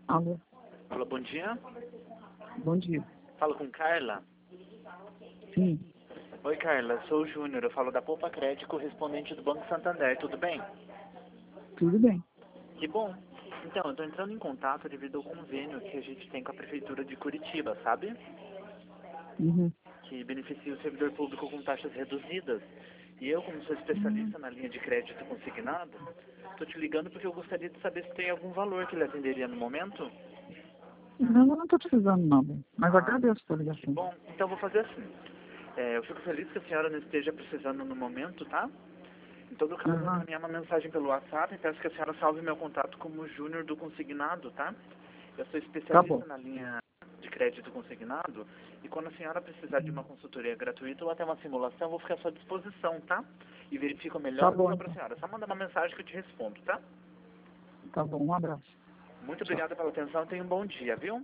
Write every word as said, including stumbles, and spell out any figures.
Alô, Alô, bom dia. bom dia. Falo com Carla. Sim, Oi, Carla, sou o Júnior, eu falo da Poupa Crédito, correspondente do Banco Santander, tudo bem? tudo bem. Que bom. Então, eu estou entrando em contato devido ao convênio que a gente tem com a Prefeitura de Curitiba, sabe? Uhum. Que beneficia o servidor público com taxas reduzidas. E eu, como sou Hum, especialista na linha de crédito consignado, estou te ligando porque eu gostaria de saber se tem algum valor que ele atenderia no momento. Não, eu não estou precisando não, bem. Mas Ah, agradeço pela que ligação. bom. Então, vou fazer assim. É, eu fico feliz que a senhora não esteja precisando no momento, tá? Em todo caso, eu vou Aham, encaminhar uma mensagem pelo WhatsApp e peço que a senhora salve meu contato como Júnior do Consignado, tá? Eu sou tá especialista bom, na linha de crédito consignado e quando a senhora precisar de uma consultoria gratuita ou até uma simulação, eu vou ficar à sua disposição, tá? E verifico a tá melhor bom opção para a então. senhora. Só manda uma mensagem que eu te respondo, tá? Tá bom, um abraço. Muito Tchau. obrigada pela atenção e tenha um bom dia, viu?